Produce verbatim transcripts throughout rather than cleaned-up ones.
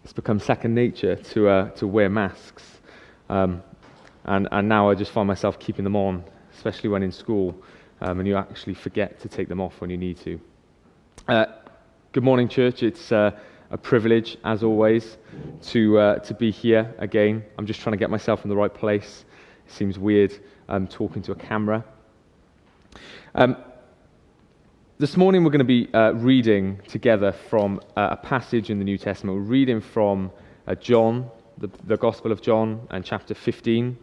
It's become second nature to uh, to wear masks, um, and and now I just find myself keeping them on, especially when in school, um, and you actually forget to take them off when you need to. Uh, good morning, church. It's uh, a privilege, as always, to uh, to be here again. I'm just trying to get myself in the right place. It seems weird um, talking to a camera. Um, This morning we're going to be uh, reading together from uh, a passage in the New Testament. We're reading from uh, John, the, the Gospel of John, and chapter fifteen.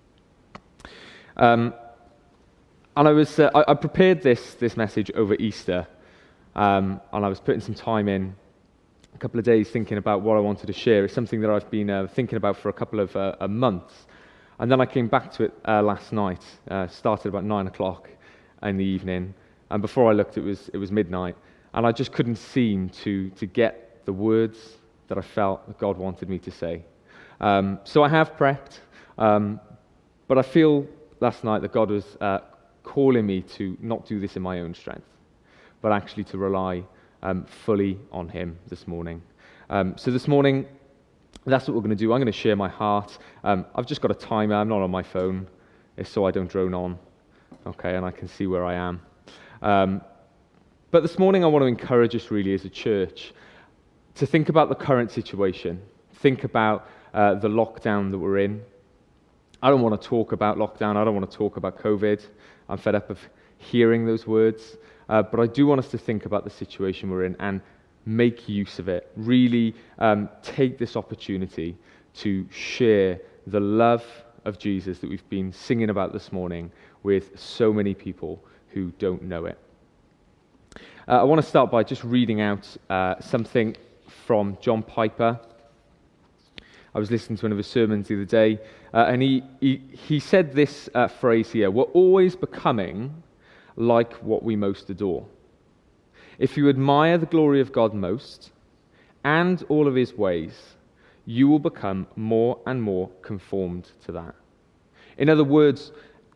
Um, and I was uh, I, I prepared this this message over Easter, um, and I was putting some time in, a couple of days thinking about what I wanted to share. It's something that I've been uh, thinking about for a couple of uh, uh, months, and then I came back to it uh, last night. Uh, started about nine o'clock in the evening. And before I looked, it was it was midnight, and I just couldn't seem to to get the words that I felt that God wanted me to say. Um, so I have prepped, um, but I feel last night that God was uh, calling me to not do this in my own strength, but actually to rely um, fully on Him this morning. Um, so this morning, that's what we're going to do. I'm going to share my heart. Um, I've just got a timer. I'm not on my phone, it's so I don't drone on. Okay, and I can see where I am. Um, but this morning I want to encourage us really as a church to think about the current situation, think about uh, the lockdown that we're in. I don't want to talk about lockdown, I don't want to talk about COVID, I'm fed up of hearing those words, uh, but I do want us to think about the situation we're in and make use of it, really um, take this opportunity to share the love of Jesus that we've been singing about this morning with so many people who don't know it. Uh, I want to start by just reading out uh, something from John Piper. I was listening to one of his sermons the other day, uh, and he, he, he said this uh, phrase here: we're always becoming like what we most adore. If you admire the glory of God most, and all of His ways, you will become more and more conformed to that. In other words,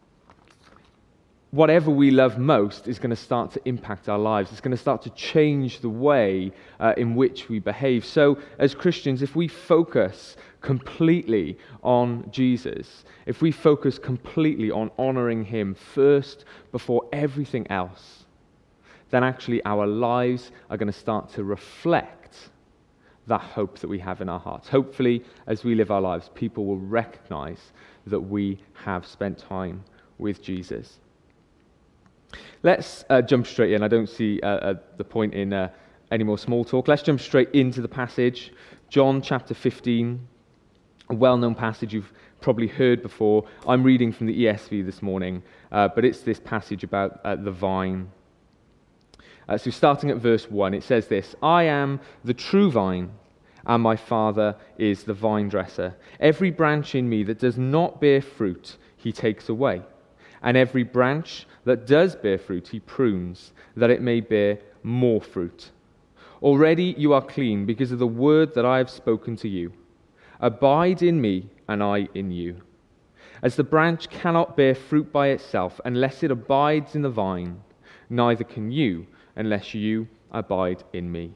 whatever we love most is going to start to impact our lives. It's going to start to change the way uh, in which we behave. So as Christians, if we focus completely on Jesus, if we focus completely on honoring Him first before everything else, then actually our lives are going to start to reflect that hope that we have in our hearts. Hopefully, as we live our lives, people will recognize that we have spent time with Jesus. Let's uh, jump straight in. I don't see uh, uh, the point in uh, any more small talk. Let's jump straight into the passage. John chapter fifteen, a well-known passage you've probably heard before. I'm reading from the E S V this morning, uh, but it's this passage about uh, the vine. Uh, so starting at verse one, it says this: I am the true vine, and my Father is the vine dresser. Every branch in me that does not bear fruit, He takes away. And every branch that does bear fruit, He prunes, that it may bear more fruit. Already you are clean because of the word that I have spoken to you. Abide in me, and I in you. As the branch cannot bear fruit by itself unless it abides in the vine, neither can you unless you abide in me.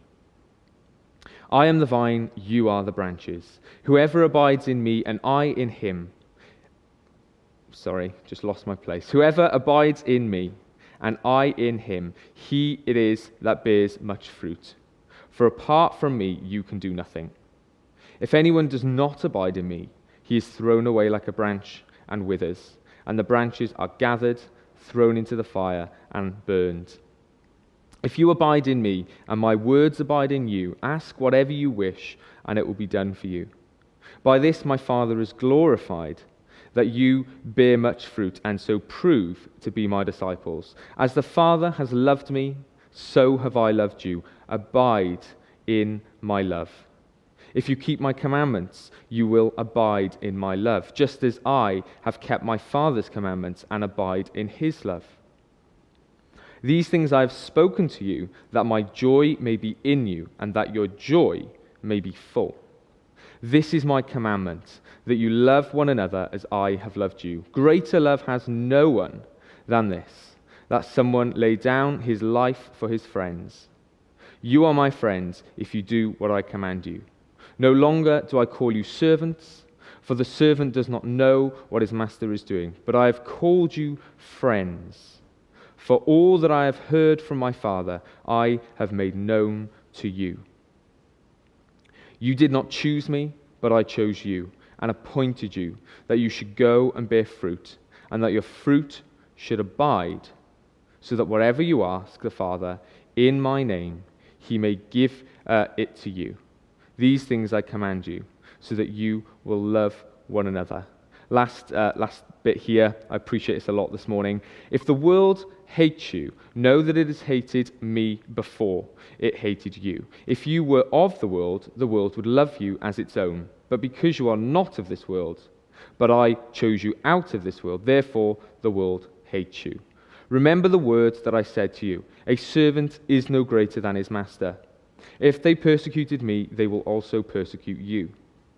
I am the vine, you are the branches. Whoever abides in me and I in him, Sorry, just lost my place. Whoever abides in me, and I in him, he it is that bears much fruit. For apart from me, you can do nothing. If anyone does not abide in me, he is thrown away like a branch and withers, and the branches are gathered, thrown into the fire, and burned. If you abide in me, and my words abide in you, ask whatever you wish, and it will be done for you. By this my Father is glorified, that you bear much fruit, and so prove to be my disciples. As the Father has loved me, so have I loved you. Abide in my love. If you keep my commandments, you will abide in my love, just as I have kept my Father's commandments and abide in his love. These things I have spoken to you, that my joy may be in you, and that your joy may be full. This is my commandment, that you love one another as I have loved you. Greater love has no one than this, that someone lay down his life for his friends. You are my friends if you do what I command you. No longer do I call you servants, for the servant does not know what his master is doing, but I have called you friends. For all that I have heard from my Father, I have made known to you. You did not choose me, but I chose you and appointed you, that you should go and bear fruit, and that your fruit should abide, so that whatever you ask the Father in my name, he may give uh, it to you. These things I command you, so that you will love one another. Last, uh, last bit here, I appreciate this a lot this morning. If the world hates you, know that it has hated me before it hated you. If you were of the world, the world would love you as its own. But because you are not of this world, but I chose you out of this world, therefore the world hates you. Remember the words that I said to you. A servant is no greater than his master. If they persecuted me, they will also persecute you.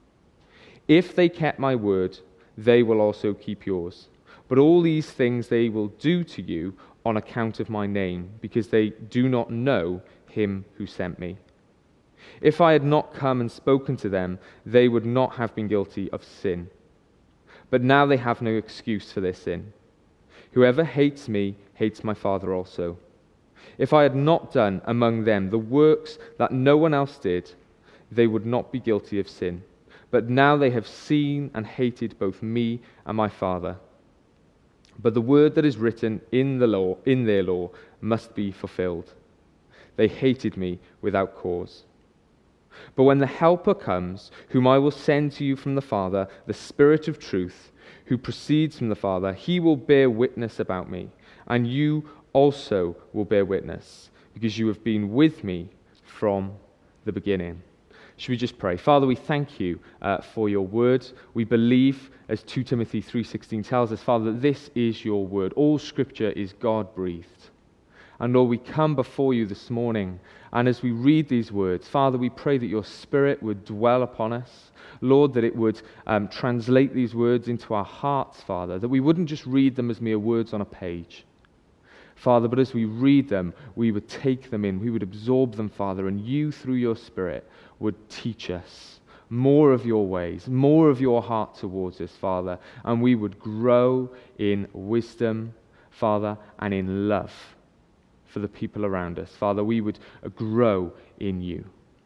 If they kept my word, they will also keep yours. But all these things they will do to you on account of my name, because they do not know him who sent me. If I had not come and spoken to them, they would not have been guilty of sin. But now they have no excuse for their sin. Whoever hates me hates my Father also. If I had not done among them the works that no one else did, they would not be guilty of sin. But now they have seen and hated both me and my Father. But the word that is written in the law, in their law, must be fulfilled. They hated me without cause. But when the Helper comes, whom I will send to you from the Father, the Spirit of truth, who proceeds from the Father, he will bear witness about me, and you also will bear witness, because you have been with me from the beginning. Should we just pray? Father, we thank you uh, for your word. We believe, as Second Timothy three sixteen tells us, Father, that this is your word. All Scripture is God-breathed. And Lord, we come before you this morning, and as we read these words, Father, we pray that your Spirit would dwell upon us. Lord, that it would um, translate these words into our hearts, Father, that we wouldn't just read them as mere words on a page, Father, but as we read them, we would take them in, we would absorb them, Father, and you, through your Spirit, would teach us more of your ways, more of your heart towards us, Father, and we would grow in wisdom, Father, and in love for the people around us. Father, we would grow in you.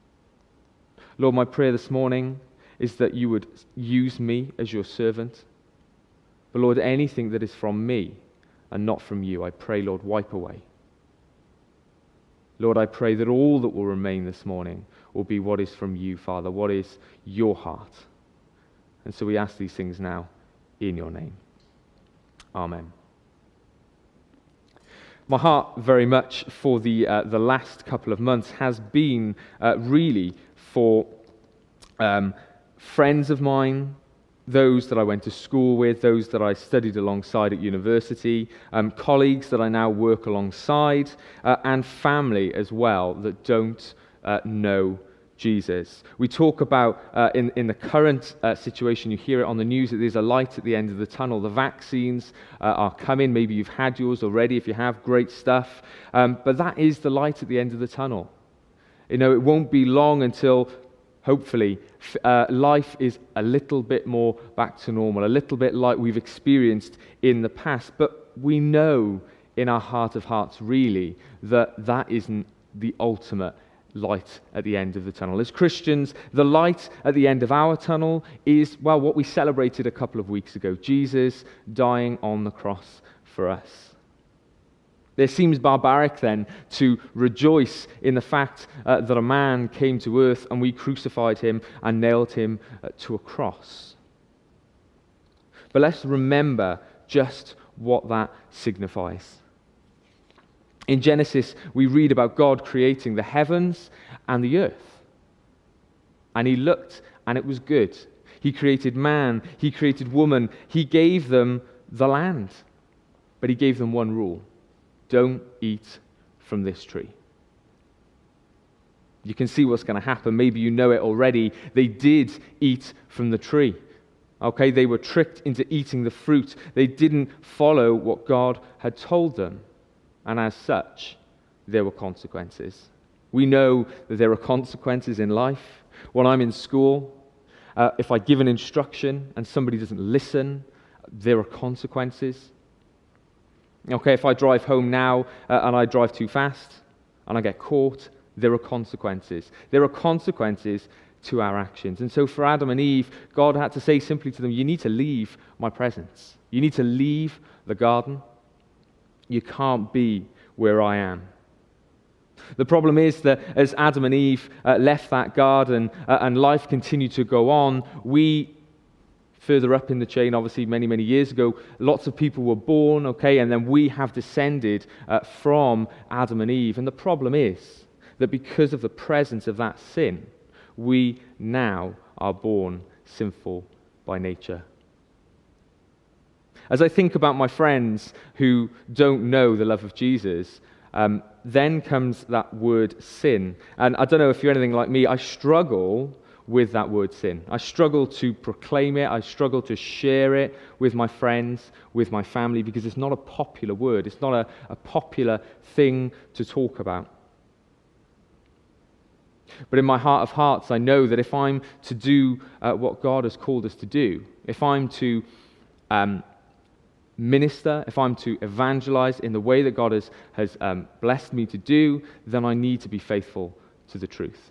Lord, my prayer this morning is that you would use me as your servant. But Lord, anything that is from me and not from you, I pray, Lord, wipe away. Lord, I pray that all that will remain this morning will be what is from you, Father, what is your heart. And so we ask these things now in your name. Amen. My heart very much for the uh, the last couple of months has been uh, really for um, friends of mine, those that I went to school with, those that I studied alongside at university, um, colleagues that I now work alongside, uh, and family as well that don't uh, know Jesus. We talk about, uh, in, in the current uh, situation, you hear it on the news, that there's a light at the end of the tunnel. The vaccines uh, are coming. Maybe you've had yours already. If you have, great stuff. Um, but that is the light at the end of the tunnel. You know, it won't be long until, hopefully, uh, life is a little bit more back to normal, a little bit like we've experienced in the past. But we know in our heart of hearts, really, that that isn't the ultimate light at the end of the tunnel. As Christians, the light at the end of our tunnel is, well, what we celebrated a couple of weeks ago, Jesus dying on the cross for us. It seems barbaric then to rejoice in the fact uh, that a man came to earth and we crucified him and nailed him uh, to a cross. But let's remember just what that signifies. In Genesis, we read about God creating the heavens and the earth. And he looked, and it was good. He created man, he created woman, he gave them the land. But he gave them one rule: don't eat from this tree. You can see what's going to happen. Maybe you know it already. They did eat from the tree. Okay, they were tricked into eating the fruit. They didn't follow what God had told them. And as such, there were consequences. We know that there are consequences in life. When I'm in school, uh, if I give an instruction and somebody doesn't listen, there are consequences. Okay, if I drive home now uh, and I drive too fast and I get caught, there are consequences. There are consequences to our actions. And so for Adam and Eve, God had to say simply to them, you need to leave my presence. You need to leave the garden. You can't be where I am. The problem is that as Adam and Eve uh, left that garden uh, and life continued to go on, we, further up in the chain, obviously many, many years ago, lots of people were born, okay, and then we have descended uh, from Adam and Eve. And the problem is that because of the presence of that sin, we now are born sinful by nature. As I think about my friends who don't know the love of Jesus, um, then comes that word sin. And I don't know if you're anything like me, I struggle with that word sin. I struggle to proclaim it, I struggle to share it with my friends, with my family, because it's not a popular word, it's not a, a popular thing to talk about. But in my heart of hearts, I know that if I'm to do uh, what God has called us to do, if I'm to um, minister, if I'm to evangelize in the way that God has, has um, blessed me to do, then I need to be faithful to the truth.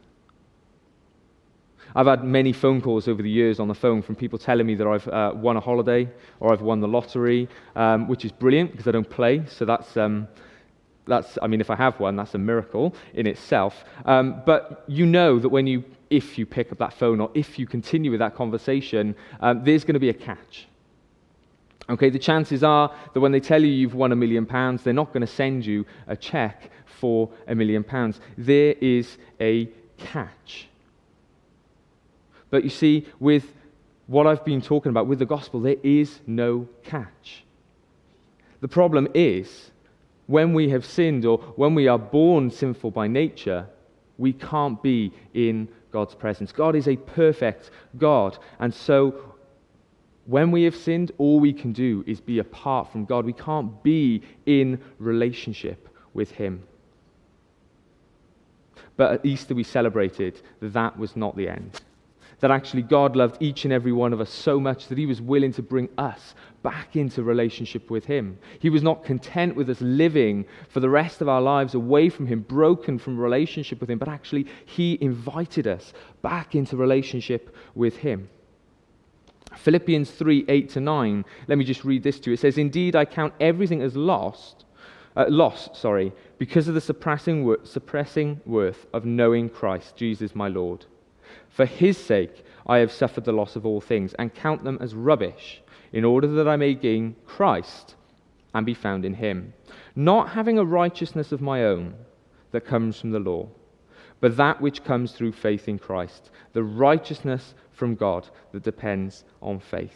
I've had many phone calls over the years on the phone from people telling me that I've uh, won a holiday or I've won the lottery, um, which is brilliant because I don't play, so that's... Um, That's, I mean, if I have one, that's a miracle in itself. Um, but you know that when you, if you pick up that phone or if you continue with that conversation, um, there's going to be a catch. Okay, the chances are that when they tell you you've won a million pounds, they're not going to send you a check for a million pounds. There is a catch. But you see, with what I've been talking about, with the gospel, there is no catch. The problem is, when we have sinned or when we are born sinful by nature, we can't be in God's presence. God is a perfect God. And so when we have sinned, all we can do is be apart from God. We can't be in relationship with Him. But at Easter we celebrated that that was not the end. That actually God loved each and every one of us so much that He was willing to bring us back into relationship with Him. He was not content with us living for the rest of our lives away from Him, broken from relationship with Him, but actually He invited us back into relationship with Him. Philippians three, eight to nine, let me just read this to you. It says, "Indeed, I count everything as lost, uh, lost, sorry, because of the suppressing, wor- suppressing worth of knowing Christ, Jesus my Lord. For His sake I have suffered the loss of all things, and count them as rubbish, in order that I may gain Christ and be found in Him, not having a righteousness of my own that comes from the law, but that which comes through faith in Christ, the righteousness from God that depends on faith."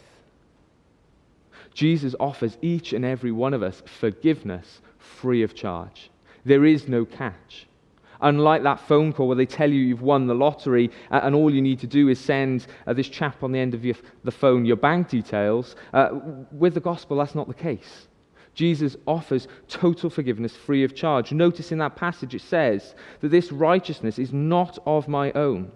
Jesus offers each and every one of us forgiveness free of charge. There is no catch. Unlike that phone call where they tell you you've won the lottery uh, and all you need to do is send uh, this chap on the end of your, the phone your bank details, uh, with the gospel that's not the case. Jesus offers total forgiveness free of charge. Notice in that passage it says that this righteousness is not of my own.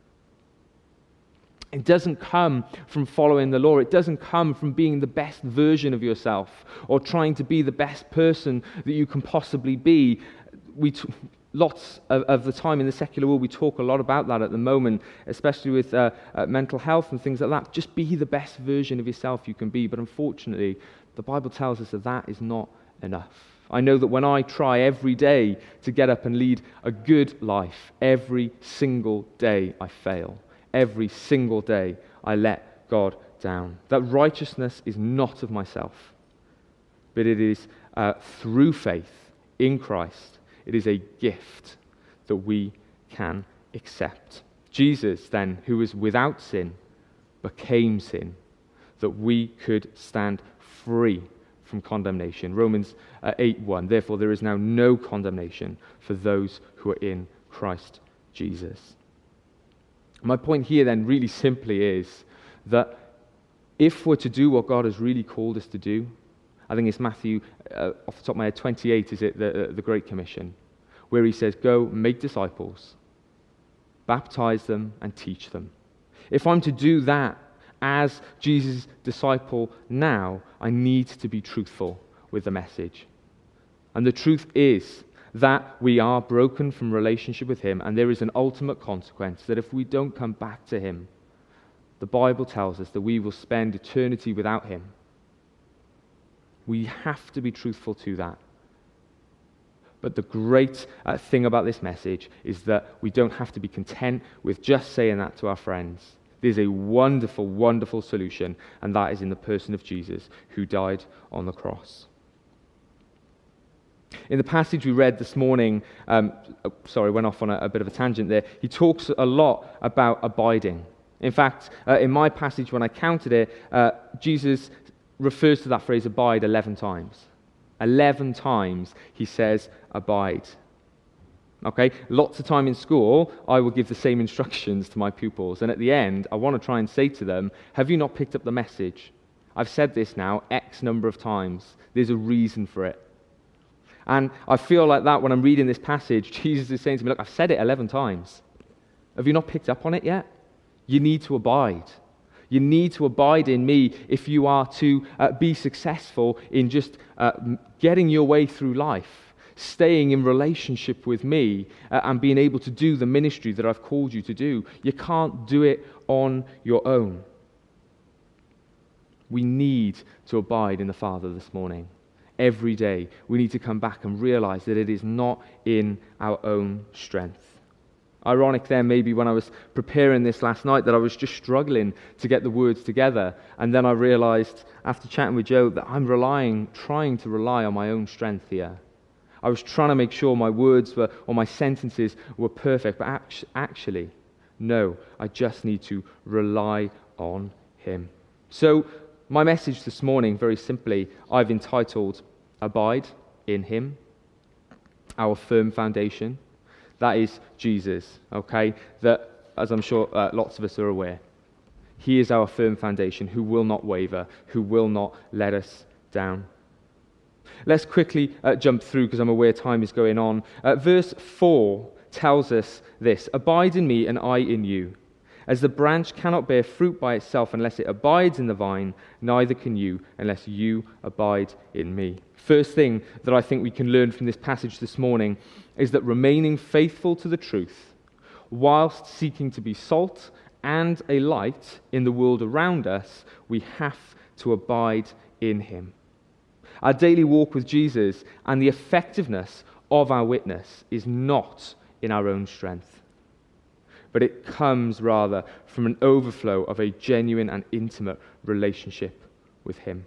It doesn't come from following the law. It doesn't come from being the best version of yourself or trying to be the best person that you can possibly be. We t- Lots of, of the time in the secular world, we talk a lot about that at the moment, especially with uh, uh, mental health and things like that. Just be the best version of yourself you can be. But unfortunately, the Bible tells us that that is not enough. I know that when I try every day to get up and lead a good life, every single day I fail. Every single day I let God down. That righteousness is not of myself, but it is uh, through faith in Christ. It is a gift that we can accept. Jesus, then, who was without sin, became sin, that we could stand free from condemnation. Romans uh, eight one, "Therefore there is now no condemnation for those who are in Christ Jesus." My point here, then, really simply is that if we're to do what God has really called us to do, I think it's Matthew, uh, off the top of my head, twenty-eight, is it, the, uh, the Great Commission, where He says, "Go make disciples, baptize them, and teach them. If I'm to do that as Jesus' disciple now, I need to be truthful with the message. And the truth is that we are broken from relationship with him, and there is an ultimate consequence that if we don't come back to him, the Bible tells us that we will spend eternity without him. We have to be truthful to that. But the great uh, thing about this message is that we don't have to be content with just saying that to our friends. There's a wonderful, wonderful solution, and that is in the person of Jesus, who died on the cross. In the passage we read this morning, um, oh, sorry, went off on a, a bit of a tangent there, he talks a lot about abiding. In fact, uh, in my passage, when I counted it, uh, Jesus refers to that phrase abide eleven times. eleven times he says abide. Okay, lots of time in school, I will give the same instructions to my pupils, and at the end, I want to try and say to them, have you not picked up the message? I've said this now X number of times. There's a reason for it. And I feel like that when I'm reading this passage, Jesus is saying to me, look, I've said it eleven times. Have you not picked up on it yet? You need to abide. You need to abide in me if you are to uh, be successful in just uh, getting your way through life, staying in relationship with me, uh, and being able to do the ministry that I've called you to do. You can't do it on your own. We need to abide in the Father this morning. Every day, we need to come back and realize that it is not in our own strength. Ironic then, maybe when I was preparing this last night, that I was just struggling to get the words together. And then I realized, after chatting with Joe, that I'm relying, trying to rely on my own strength here. I was trying to make sure my words were, or my sentences were perfect, but actually, no, I just need to rely on him. So, my message this morning, very simply, I've entitled, Abide in him, our firm foundation. That is Jesus, okay? That, as I'm sure uh, lots of us are aware, he is our firm foundation, who will not waver, who will not let us down. Let's quickly uh, jump through, because I'm aware time is going on. Uh, verse four tells us this: Abide in me and I in you. As the branch cannot bear fruit by itself unless it abides in the vine, neither can you unless you abide in me. First thing that I think we can learn from this passage this morning is that remaining faithful to the truth, whilst seeking to be salt and a light in the world around us, we have to abide in him. Our daily walk with Jesus and the effectiveness of our witness is not in our own strength, but it comes rather from an overflow of a genuine and intimate relationship with him.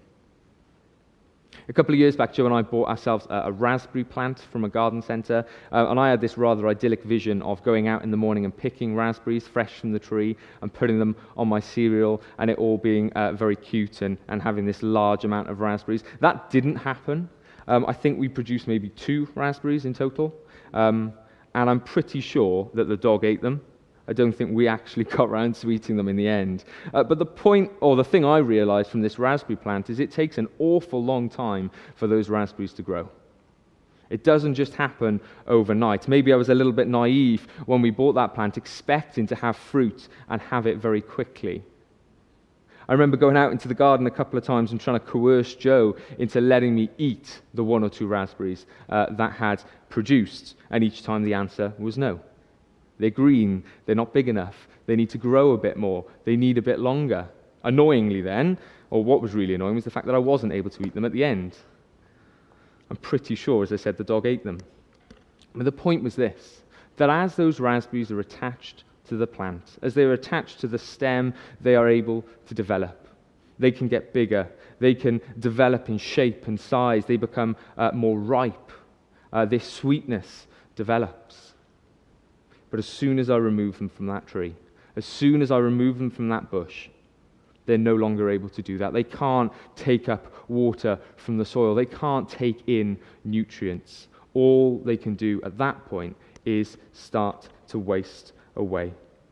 A couple of years back, Joe and I bought ourselves a, a raspberry plant from a garden centre, uh, and I had this rather idyllic vision of going out in the morning and picking raspberries fresh from the tree and putting them on my cereal, and it all being uh, very cute and, and having this large amount of raspberries. That didn't happen. Um, I think we produced maybe two raspberries in total, um, and I'm pretty sure that the dog ate them. I don't think we actually got around to eating them in the end. Uh, but the point, or the thing I realized from this raspberry plant, is it takes an awful long time for those raspberries to grow. It doesn't just happen overnight. Maybe I was a little bit naive when we bought that plant, expecting to have fruit and have it very quickly. I remember going out into the garden a couple of times and trying to coerce Joe into letting me eat the one or two raspberries uh, that had produced, and each time the answer was no. They're green, they're not big enough, they need to grow a bit more, they need a bit longer. Annoyingly then, or what was really annoying, was the fact that I wasn't able to eat them at the end. I'm pretty sure, as I said, the dog ate them. But the point was this, that as those raspberries are attached to the plant, as they are attached to the stem, they are able to develop. They can get bigger, they can develop in shape and size, they become uh, more ripe, uh, their sweetness develops. But as soon as I remove them from that tree, as soon as I remove them from that bush, they're no longer able to do that. They can't take up water from the soil. They can't take in nutrients. All they can do at that point is start to waste away.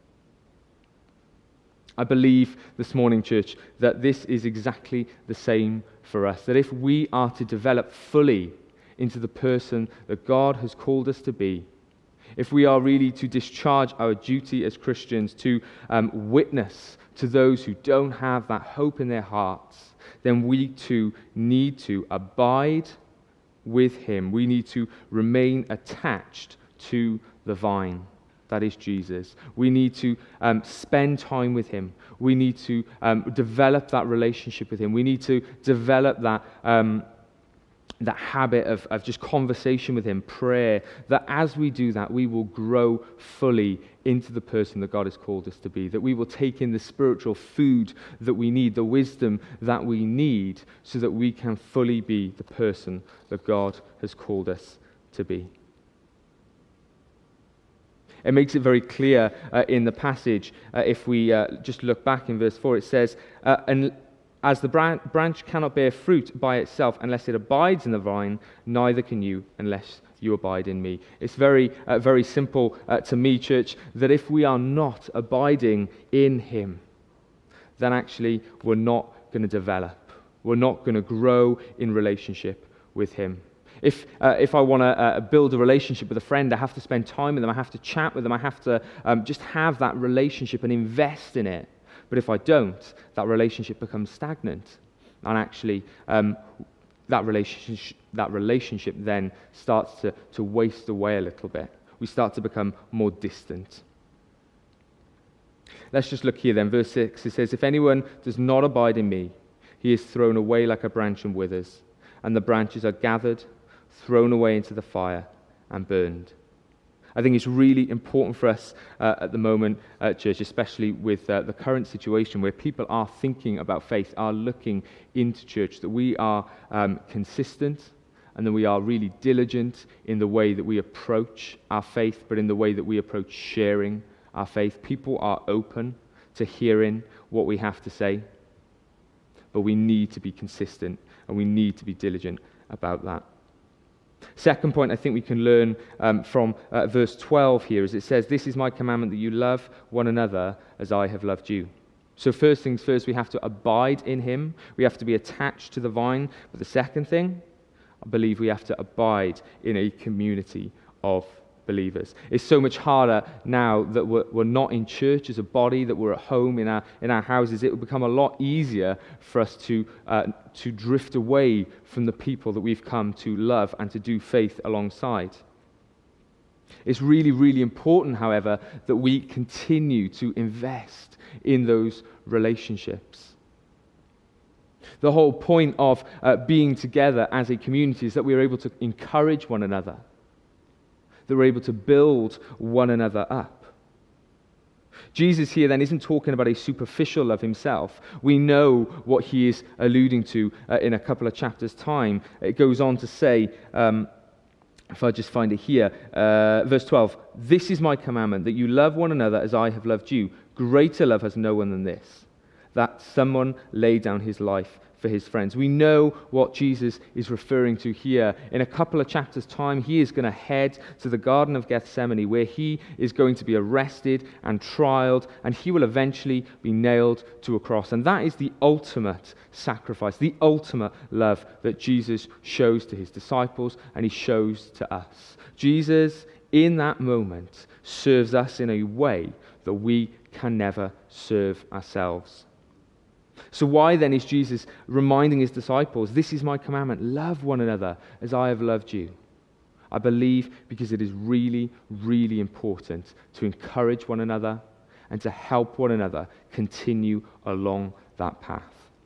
I believe this morning, church, that this is exactly the same for us. That if we are to develop fully into the person that God has called us to be, if we are really to discharge our duty as Christians to um, witness to those who don't have that hope in their hearts, then we too need to abide with him. We need to remain attached to the vine. That is Jesus. We need to um, spend time with him. We need to um, develop that relationship with him. We need to develop that um, that habit of, of just conversation with him, prayer, that as we do that, we will grow fully into the person that God has called us to be, that we will take in the spiritual food that we need, the wisdom that we need, so that we can fully be the person that God has called us to be. It makes it very clear uh, in the passage, uh, if we uh, just look back in verse four, it says, uh, and as the branch cannot bear fruit by itself unless it abides in the vine, neither can you unless you abide in me. It's very, uh, very simple uh, to me, church, that if we are not abiding in him, then actually we're not going to develop. We're not going to grow in relationship with him. If uh, if I want to uh, build a relationship with a friend, I have to spend time with them. I have to chat with them. I have to um, just have that relationship and invest in it. But if I don't, that relationship becomes stagnant. And actually, um, that relationship that relationship then starts to, to waste away a little bit. We start to become more distant. Let's just look here then. Verse six, it says, if anyone does not abide in me, he is thrown away like a branch and withers, and the branches are gathered, thrown away into the fire, and burned. I think it's really important for us uh, at the moment, uh, church, especially with uh, the current situation where people are thinking about faith, are looking into church, that we are um, consistent and that we are really diligent in the way that we approach our faith, but in the way that we approach sharing our faith. People are open to hearing what we have to say, but we need to be consistent and we need to be diligent about that. Second point I think we can learn um, from uh, verse twelve here is it says, this is my commandment, that you love one another as I have loved you. So first things first, we have to abide in him. We have to be attached to the vine. But the second thing, I believe we have to abide in a community of believers. It's so much harder now that we're, we're not in church as a body, that we're at home in our in our houses. It will become a lot easier for us to uh, to drift away from the people that we've come to love and to do faith alongside. It's really, really important, however, that we continue to invest in those relationships. The whole point of uh, being together as a community is that we are able to encourage one another, that we're able to build one another up. Jesus here then isn't talking about a superficial love himself. We know what he is alluding to uh, in a couple of chapters' time. It goes on to say, um, if I just find it here, uh, verse twelve, this is my commandment, that you love one another as I have loved you. Greater love has no one than this, that someone lay down his life for his friends. We know what Jesus is referring to here. In a couple of chapters' time, he is going to head to the Garden of Gethsemane, where he is going to be arrested and trialed, and he will eventually be nailed to a cross. And that is the ultimate sacrifice, the ultimate love that Jesus shows to his disciples and he shows to us. Jesus, in that moment, serves us in a way that we can never serve ourselves. So why then is Jesus reminding his disciples, this is my commandment, love one another as I have loved you? I believe because it is really, really important to encourage one another and to help one another continue along that path.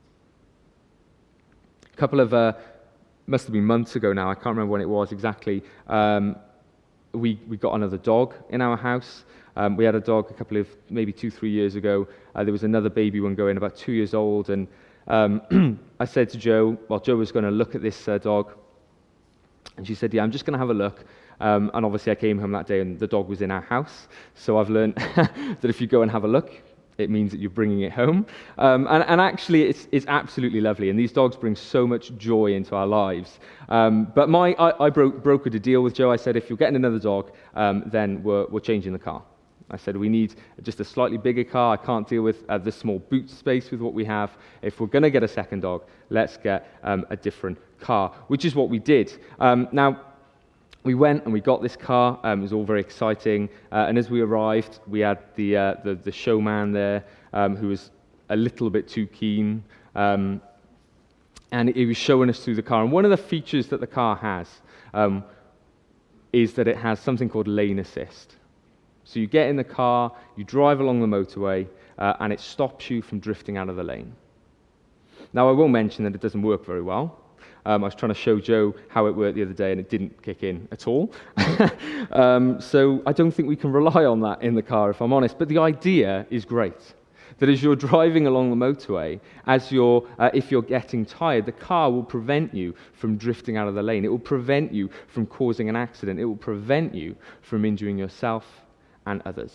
A couple of, uh, must have been months ago now, I can't remember when it was exactly, um, we, we got another dog in our house. Um, we had a dog a couple of, maybe two, three years ago. Uh, there was another baby one going, about two years old. And um, I said to Jo, well, Jo was going to look at this uh, dog. And she said, yeah, I'm just going to have a look. Um, and obviously I came home that day and the dog was in our house. So I've learned that if you go and have a look, it means that you're bringing it home. Um, and, and actually, it's, it's absolutely lovely. And these dogs bring so much joy into our lives. Um, but my, I, I bro- brokered a deal with Jo. I said, if you're getting another dog, um, then we're, we're changing the car. I said, we need just a slightly bigger car. I can't deal with uh, the small boot space with what we have. If we're going to get a second dog, let's get um, a different car, which is what we did. Um, now, we went and we got this car. Um, it was all very exciting. Uh, and as we arrived, we had the uh, the, the showman there um, who was a little bit too keen. Um, and he was showing us through the car. And one of the features that the car has um, is that it has something called lane assist. So you get in the car, you drive along the motorway, uh, and it stops you from drifting out of the lane. Now, I will mention that it doesn't work very well. Um, I was trying to show Joe how it worked the other day, and it didn't kick in at all. um, so I don't think we can rely on that in the car, if I'm honest. But the idea is great. That as you're driving along the motorway, as you're, uh, if you're getting tired, the car will prevent you from drifting out of the lane. It will prevent you from causing an accident. It will prevent you from injuring yourself and others.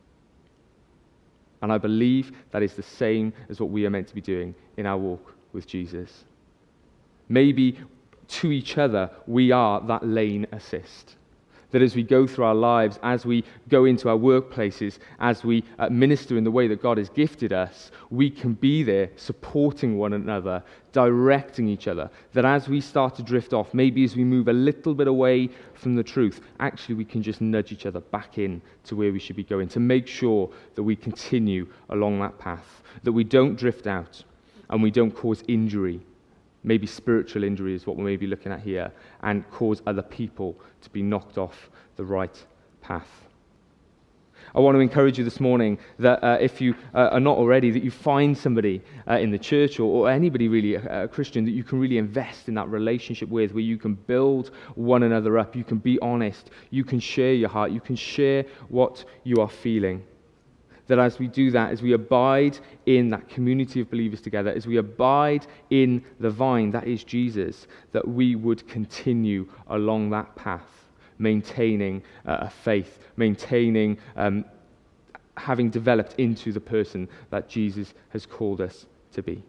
And I believe that is the same as what we are meant to be doing in our walk with Jesus. Maybe to each other, we are that lane assist. That as we go through our lives, as we go into our workplaces, as we uh, minister in the way that God has gifted us, we can be there supporting one another, directing each other. That as we start to drift off, maybe as we move a little bit away from the truth, actually we can just nudge each other back in to where we should be going, to make sure that we continue along that path, that we don't drift out and we don't cause injury. Maybe spiritual injury is what we may be looking at here, and cause other people to be knocked off the right path. I want to encourage you this morning that uh, if you uh, are not already, that you find somebody uh, in the church or, or anybody really, a, a Christian, that you can really invest in that relationship with, where you can build one another up, you can be honest, you can share your heart, you can share what you are feeling. That as we do that, as we abide in that community of believers together, as we abide in the vine, that is Jesus, that we would continue along that path, maintaining uh, a faith, maintaining, um, having developed into the person that Jesus has called us to be.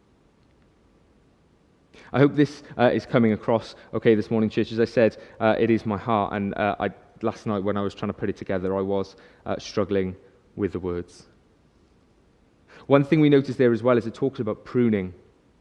I hope this uh, is coming across okay this morning, church. As I said, uh, it is my heart, and uh, I, last night when I was trying to put it together, I was uh, struggling with the words. One thing we notice there as well is it talks about pruning.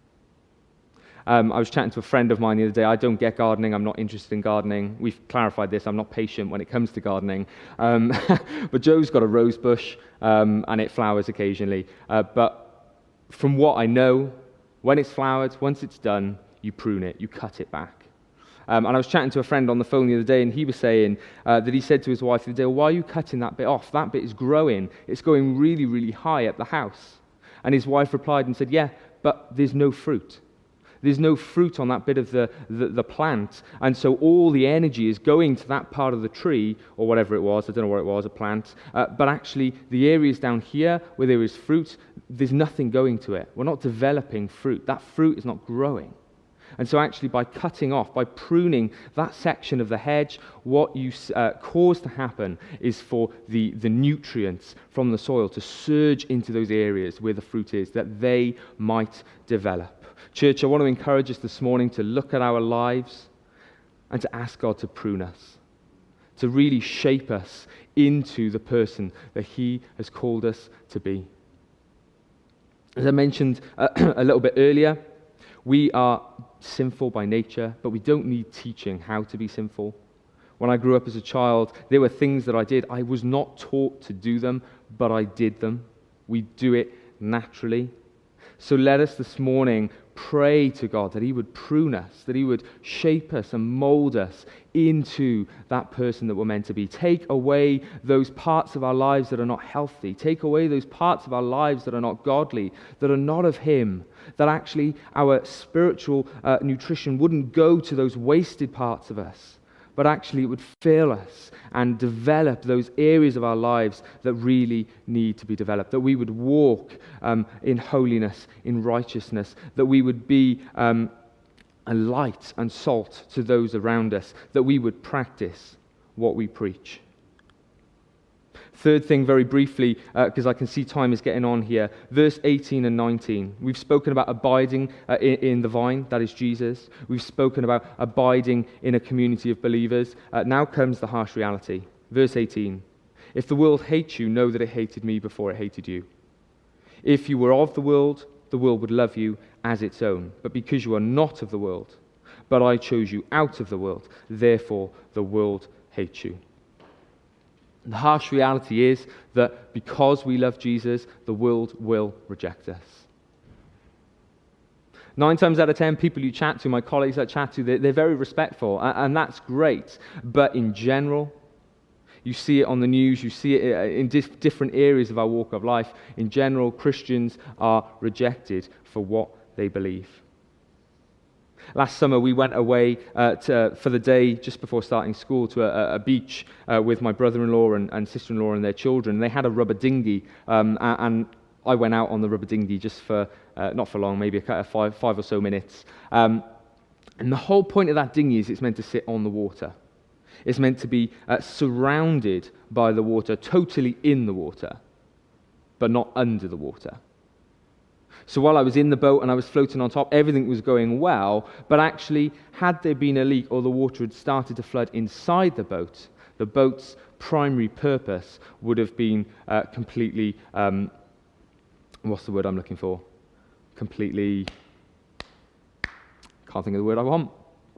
Um, I was chatting to a friend of mine the other day. I don't get gardening. I'm not interested in gardening. We've clarified this. I'm not patient when it comes to gardening. Um, but Joe's got a rose bush, um, and it flowers occasionally. Uh, but from what I know, when it's flowered, once it's done, you prune it, you cut it back. Um, and I was chatting to a friend on the phone the other day, and he was saying uh, that he said to his wife the other day, well, why are you cutting that bit off? That bit is growing. It's going really, really high up the house. And his wife replied and said, yeah, but there's no fruit. There's no fruit on that bit of the, the, the plant. And so all the energy is going to that part of the tree, or whatever it was. I don't know what it was, a plant. Uh, but actually, the areas down here where there is fruit, there's nothing going to it. We're not developing fruit. That fruit is not growing. And so actually by cutting off, by pruning that section of the hedge, what you uh, cause to happen is for the, the nutrients from the soil to surge into those areas where the fruit is, that they might develop. Church, I want to encourage us this morning to look at our lives and to ask God to prune us, to really shape us into the person that He has called us to be. As I mentioned uh, a little bit earlier, we are sinful by nature, but we don't need teaching how to be sinful. When I grew up as a child, there were things that I did. I was not taught to do them, but I did them. We do it naturally. So let us this morning pray to God that He would prune us, that He would shape us and mold us into that person that we're meant to be. Take away those parts of our lives that are not healthy. Take away those parts of our lives that are not godly, that are not of Him, that actually our spiritual uh, nutrition wouldn't go to those wasted parts of us, but actually it would fill us and develop those areas of our lives that really need to be developed, that we would walk um, in holiness, in righteousness, that we would be um, a light and salt to those around us, that we would practice what we preach. Third thing, very briefly, because uh, I can see time is getting on here, verse eighteen and nineteen. We've spoken about abiding uh, in, in the vine, that is Jesus. We've spoken about abiding in a community of believers. Uh, now comes the harsh reality. Verse eighteen. If the world hates you, know that it hated me before it hated you. If you were of the world, the world would love you as its own. But because you are not of the world, But I chose you out of the world. Therefore, the world hates you. The harsh reality is that because we love Jesus, the world will reject us. Nine times out of ten, people you chat to, my colleagues I chat to, they're, they're very respectful, and, and that's great. But in general, you see it on the news, you see it in dif- different areas of our walk of life. In general, Christians are rejected for what they believe. Last summer, we went away uh, to, for the day just before starting school to a, a beach uh, with my brother-in-law and, and sister-in-law and their children. They had a rubber dinghy, um, and, and I went out on the rubber dinghy just for, uh, not for long, maybe a five, five or so minutes. Um, and the whole point of that dinghy is it's meant to sit on the water. It's meant to be uh, surrounded by the water, totally in the water, but not under the water. So while I was in the boat and I was floating on top, everything was going well, but actually, had there been a leak or the water had started to flood inside the boat, the boat's primary purpose would have been uh, completely, um, what's the word I'm looking for? Completely, can't think of the word I want.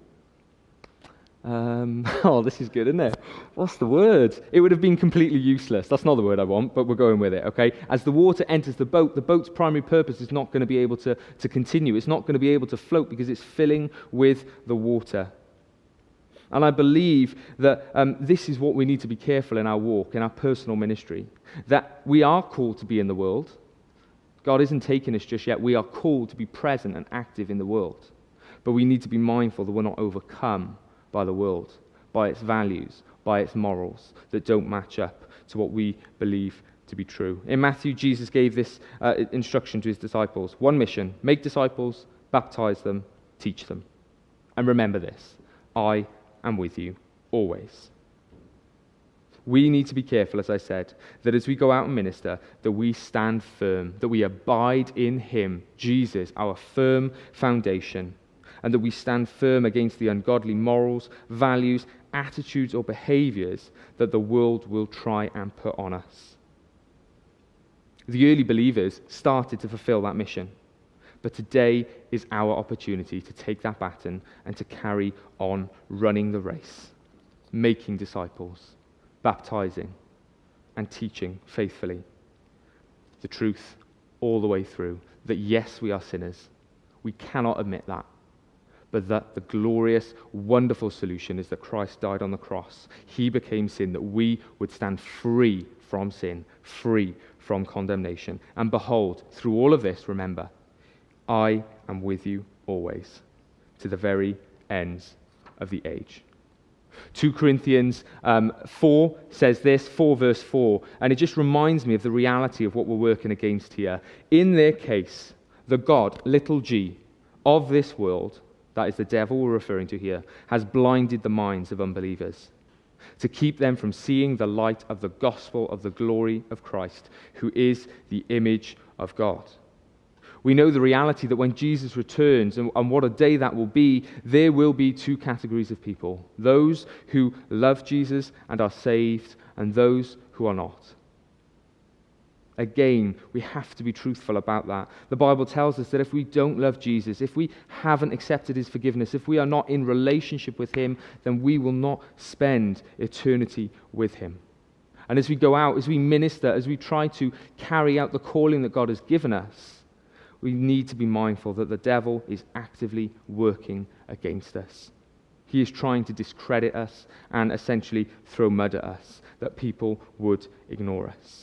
Um, oh, this is good, isn't it? What's the word? It would have been completely useless. That's not the word I want, but we're going with it, okay? As the water enters the boat, the boat's primary purpose is not going to be able to, to continue. It's not going to be able to float because it's filling with the water. And I believe that um, this is what we need to be careful in our walk, in our personal ministry, that we are called to be in the world. God isn't taking us just yet. We are called to be present and active in the world. But we need to be mindful that we're not overcome by the world, by its values, by its morals that don't match up to what we believe to be true. In Matthew, Jesus gave this uh, instruction to his disciples. One mission: make disciples, baptize them, teach them. And remember this: I am with you always. We need to be careful, as I said, that as we go out and minister, that we stand firm, that we abide in him, Jesus, our firm foundation, and that we stand firm against the ungodly morals, values, attitudes, or behaviors that the world will try and put on us. The early believers started to fulfill that mission, but today is our opportunity to take that baton and to carry on running the race, making disciples, baptizing, and teaching faithfully the truth all the way through, that yes, we are sinners. We cannot admit that. But that the glorious, wonderful solution is that Christ died on the cross. He became sin, that we would stand free from sin, free from condemnation. And behold, through all of this, remember, I am with you always, to the very ends of the age. Second Corinthians um, four says this, four verse four, and it just reminds me of the reality of what we're working against here. In their case, the God, little g, of this world, that is the devil we're referring to here, has blinded the minds of unbelievers to keep them from seeing the light of the gospel of the glory of Christ, who is the image of God. We know the reality that when Jesus returns, and, and what a day that will be, there will be two categories of people: those who love Jesus and are saved, and those who are not. Again, we have to be truthful about that. The Bible tells us that if we don't love Jesus, if we haven't accepted his forgiveness, if we are not in relationship with him, then we will not spend eternity with him. And as we go out, as we minister, as we try to carry out the calling that God has given us, we need to be mindful that the devil is actively working against us. He is trying to discredit us and essentially throw mud at us, that people would ignore us.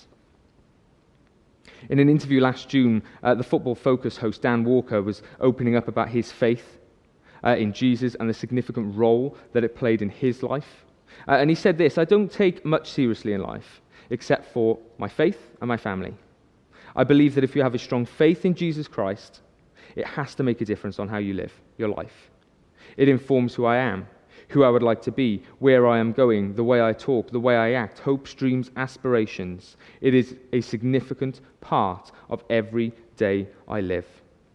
In an interview last June, uh, the Football Focus host Dan Walker was opening up about his faith uh, in Jesus and the significant role that it played in his life. Uh, and he said this: I don't take much seriously in life, except for my faith and my family. I believe that if you have a strong faith in Jesus Christ, it has to make a difference on how you live your life. It informs who I am, who I would like to be, where I am going, the way I talk, the way I act, hopes, dreams, aspirations. It is a significant part of every day I live.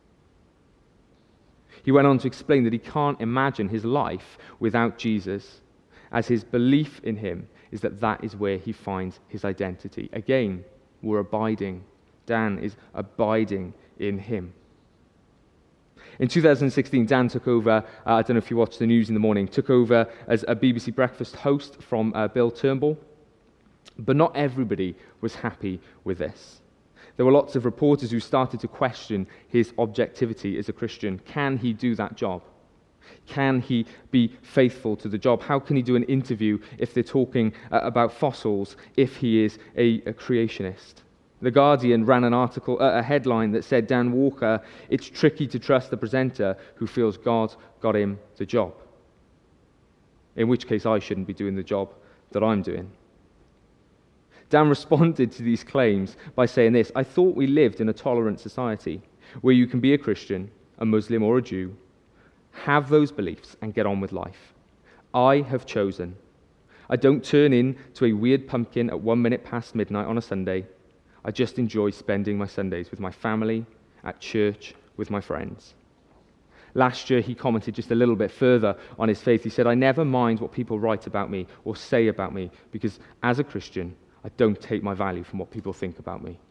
He went on to explain that he can't imagine his life without Jesus, as his belief in him is that that is where he finds his identity. Again, we're abiding. Dan is abiding in him. In two thousand sixteen, Dan took over, uh, I don't know if you watch the news in the morning, took over as a B B C Breakfast host from uh, Bill Turnbull. But not everybody was happy with this. There were lots of reporters who started to question his objectivity as a Christian. Can he do that job? Can he be faithful to the job? How can he do an interview if they're talking uh, about fossils, if he is a, a creationist? The Guardian ran an article, uh, a headline that said, Dan Walker, it's tricky to trust the presenter who feels God got him the job. In which case I shouldn't be doing the job that I'm doing. Dan responded to these claims by saying this: I thought we lived in a tolerant society where you can be a Christian, a Muslim or a Jew, have those beliefs and get on with life. I have chosen. I don't turn into a weird pumpkin at one minute past midnight on a Sunday. I just enjoy spending my Sundays with my family, at church, with my friends. Last year, he commented just a little bit further on his faith. He said, I never mind what people write about me or say about me, because as a Christian, I don't take my value from what people think about me.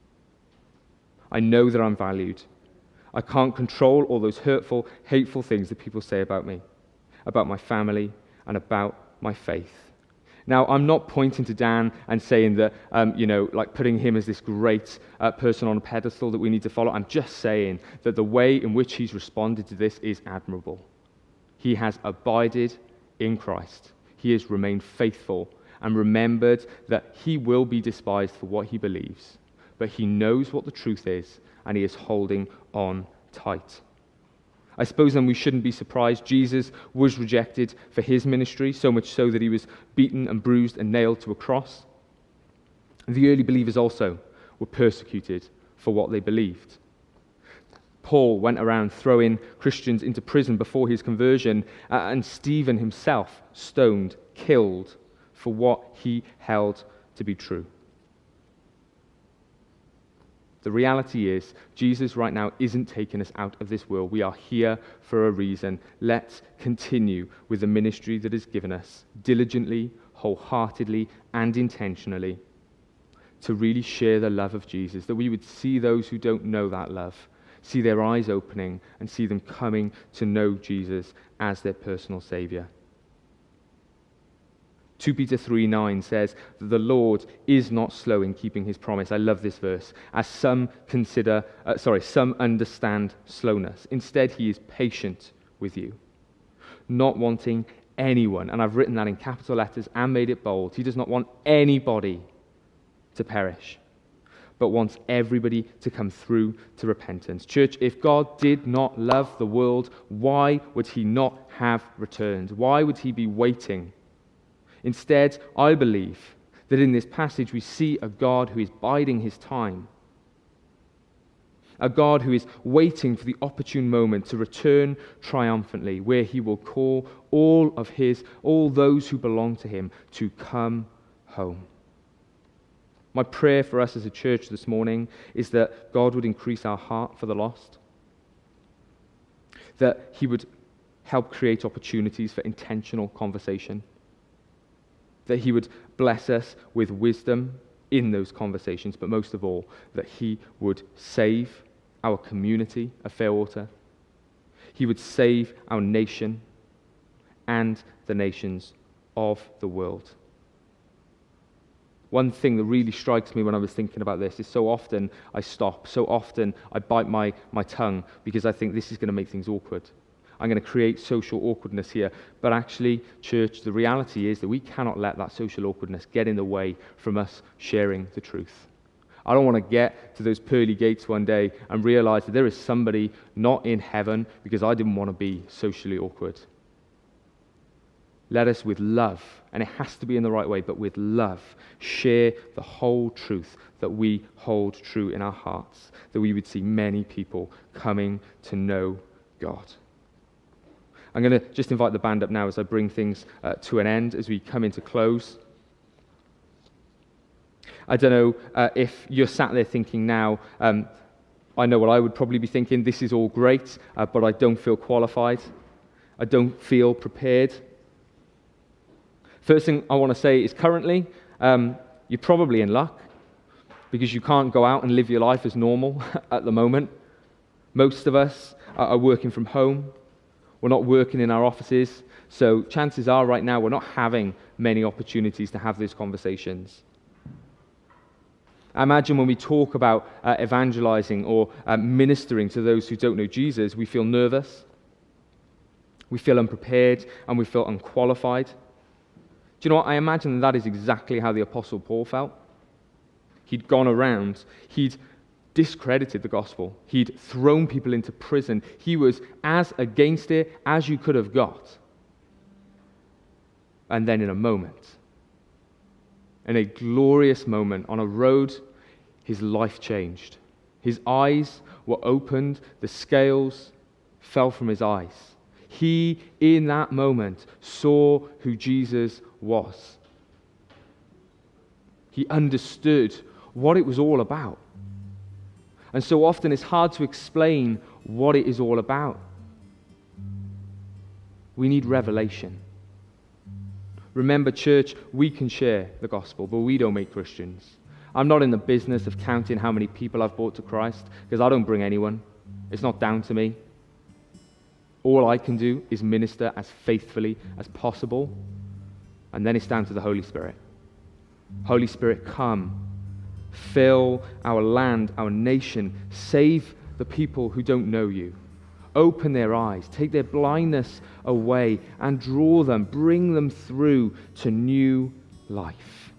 I know that I'm valued. I can't control all those hurtful, hateful things that people say about me, about my family, and about my faith. Now, I'm not pointing to Dan and saying that, um, you know, like putting him as this great uh, person on a pedestal that we need to follow. I'm just saying that the way in which he's responded to this is admirable. He has abided in Christ. He has remained faithful and remembered that he will be despised for what he believes, but he knows what the truth is, and he is holding on tight. I suppose then we shouldn't be surprised. Jesus was rejected for his ministry, so much so that he was beaten and bruised and nailed to a cross. The early believers also were persecuted for what they believed. Paul went around throwing Christians into prison before his conversion, uh, and Stephen himself stoned, killed for what he held to be true. The reality is, Jesus right now isn't taking us out of this world. We are here for a reason. Let's continue with the ministry that is given us, diligently, wholeheartedly, and intentionally, to really share the love of Jesus, that we would see those who don't know that love, see their eyes opening, and see them coming to know Jesus as their personal Savior. Second Peter three nine says that the Lord is not slow in keeping his promise. I love this verse. As some consider, uh, sorry, some understand slowness. Instead, he is patient with you, not wanting anyone, and I've written that in capital letters and made it bold. He does not want anybody to perish, but wants everybody to come through to repentance. Church, if God did not love the world, why would he not have returned? Why would he be waiting? Instead, I believe that in this passage we see a God who is biding his time, a God who is waiting for the opportune moment to return triumphantly, where he will call all of his, all those who belong to him to come home. My prayer for us as a church this morning is that God would increase our heart for the lost, that he would help create opportunities for intentional conversation, that he would bless us with wisdom in those conversations, but most of all, that he would save our community of Fairwater. He would save our nation and the nations of the world. One thing that really strikes me when I was thinking about this is so often I stop, so often I bite my, my tongue because I think this is going to make things awkward. I'm going to create social awkwardness here. But actually, church, the reality is that we cannot let that social awkwardness get in the way from us sharing the truth. I don't want to get to those pearly gates one day and realize that there is somebody not in heaven because I didn't want to be socially awkward. Let us with love, and it has to be in the right way, but with love, share the whole truth that we hold true in our hearts, that we would see many people coming to know God. I'm going to just invite the band up now as I bring things uh, to an end, as we come into close. I don't know uh, if you're sat there thinking now, um, I know what I would probably be thinking, this is all great, uh, but I don't feel qualified. I don't feel prepared. First thing I want to say is currently, um, you're probably in luck, because you can't go out and live your life as normal at the moment. Most of us are working from home. We're not working in our offices. So chances are right now we're not having many opportunities to have those conversations. I imagine when we talk about uh, evangelizing or uh, ministering to those who don't know Jesus, we feel nervous, we feel unprepared, and we feel unqualified. Do you know what? I imagine that is exactly how the Apostle Paul felt. He'd gone around, he'd discredited the gospel, he'd thrown people into prison. He was as against it as you could have got. And then in a moment, in a glorious moment on a road, his life changed. His eyes were opened, the scales fell from his eyes. He, in that moment, saw who Jesus was. He understood what it was all about. And so often it's hard to explain what it is all about. We need revelation. Remember, church, we can share the gospel, but we don't make Christians. I'm not in the business of counting how many people I've brought to Christ, because I don't bring anyone. It's not down to me. All I can do is minister as faithfully as possible, and then it's down to the Holy Spirit. Holy Spirit, come. Fill our land, our nation. Save the people who don't know you. Open their eyes, take their blindness away, and draw them, bring them through to new life.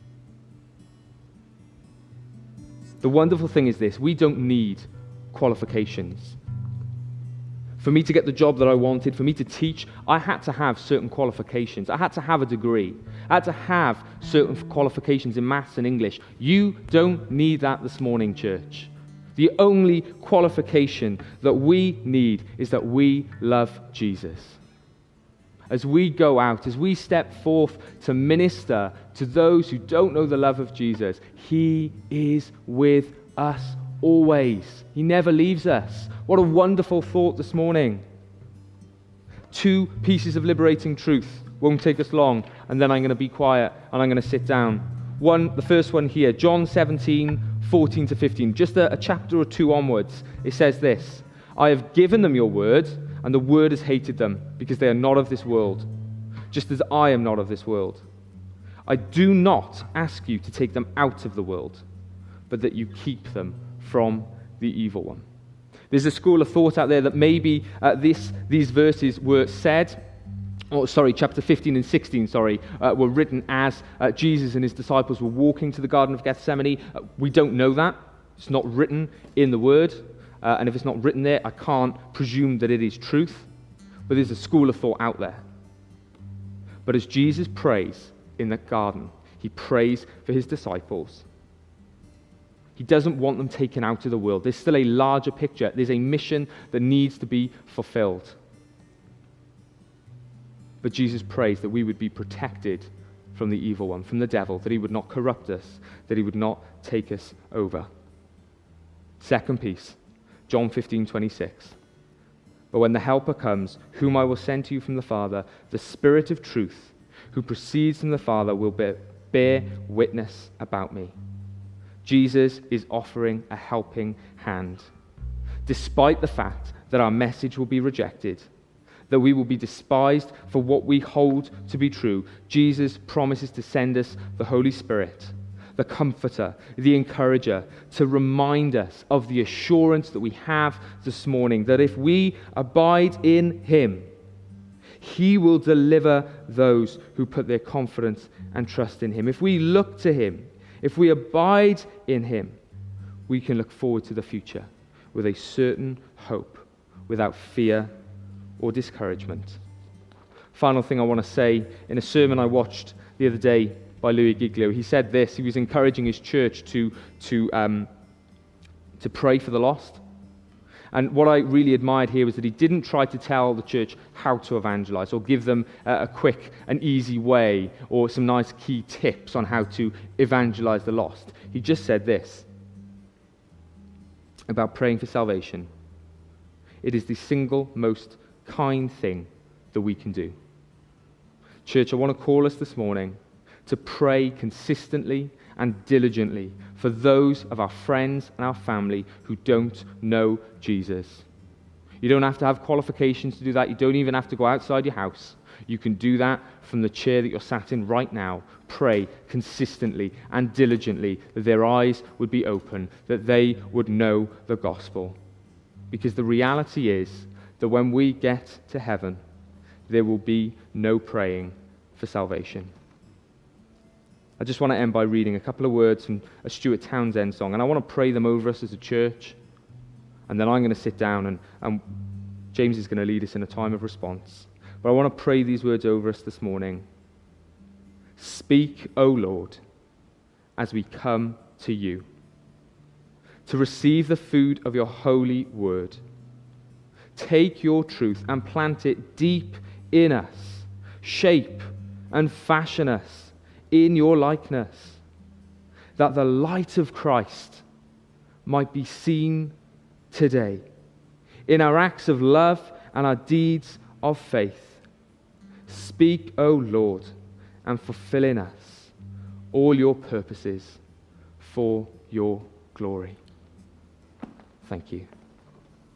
The wonderful thing is this: we don't need qualifications. For me to get the job that I wanted, for me to teach, I had to have certain qualifications. I had to have a degree. I had to have certain qualifications in maths and English. You don't need that this morning, church. The only qualification that we need is that we love Jesus. As we go out, as we step forth to minister to those who don't know the love of Jesus, He is with us always. He never leaves us. What a wonderful thought this morning. Two pieces of liberating truth. Won't take us long, and then I'm going to be quiet and I'm going to sit down. One, the first one here, John seventeen, fourteen to fifteen, just a, a chapter or two onwards. It says this: I have given them your word, and the word has hated them, because they are not of this world, just as I am not of this world. I do not ask you to take them out of the world, but that you keep them from the evil one. There's a school of thought out there that maybe uh, this, these verses were said, or sorry, chapter fifteen and sixteen, sorry, uh, were written as uh, Jesus and his disciples were walking to the Garden of Gethsemane. Uh, we don't know that. It's not written in the Word. Uh, and if it's not written there, I can't presume that it is truth. But there's a school of thought out there. But as Jesus prays in that garden, he prays for his disciples. He doesn't want them taken out of the world. There's still a larger picture. There's a mission that needs to be fulfilled. But Jesus prays that we would be protected from the evil one, from the devil, that he would not corrupt us, that he would not take us over. Second piece, John fifteen twenty-six. But when the Helper comes, whom I will send to you from the Father, the Spirit of truth, who proceeds from the Father, will bear, bear witness about me. Jesus is offering a helping hand. Despite the fact that our message will be rejected, that we will be despised for what we hold to be true, Jesus promises to send us the Holy Spirit, the Comforter, the Encourager, to remind us of the assurance that we have this morning, that if we abide in him, he will deliver those who put their confidence and trust in him. If we look to him, if we abide in him, we can look forward to the future with a certain hope, without fear or discouragement. Final thing I want to say, in a sermon I watched the other day by Louis Giglio, he said this. He was encouraging his church to, to, um, to pray for the lost. And what I really admired here was that he didn't try to tell the church how to evangelize or give them a, a quick and easy way or some nice key tips on how to evangelize the lost. He just said this about praying for salvation. It is the single most kind thing that we can do. Church, I want to call us this morning to pray consistently and diligently for those of our friends and our family who don't know Jesus. You don't have to have qualifications to do that. You don't even have to go outside your house. You can do that from the chair that you're sat in right now. Pray consistently and diligently that their eyes would be open, that they would know the gospel. Because the reality is that when we get to heaven, there will be no praying for salvation. I just want to end by reading a couple of words from a Stuart Townsend song, and I want to pray them over us as a church. And then I'm going to sit down, and, and James is going to lead us in a time of response. But I want to pray these words over us this morning. Speak, O Lord, as we come to you, to receive the food of your holy word. Take your truth and plant it deep in us. Shape and fashion us in your likeness, that the light of Christ might be seen today in our acts of love and our deeds of faith. Speak, O Lord, and fulfill in us all your purposes for your glory. Thank you.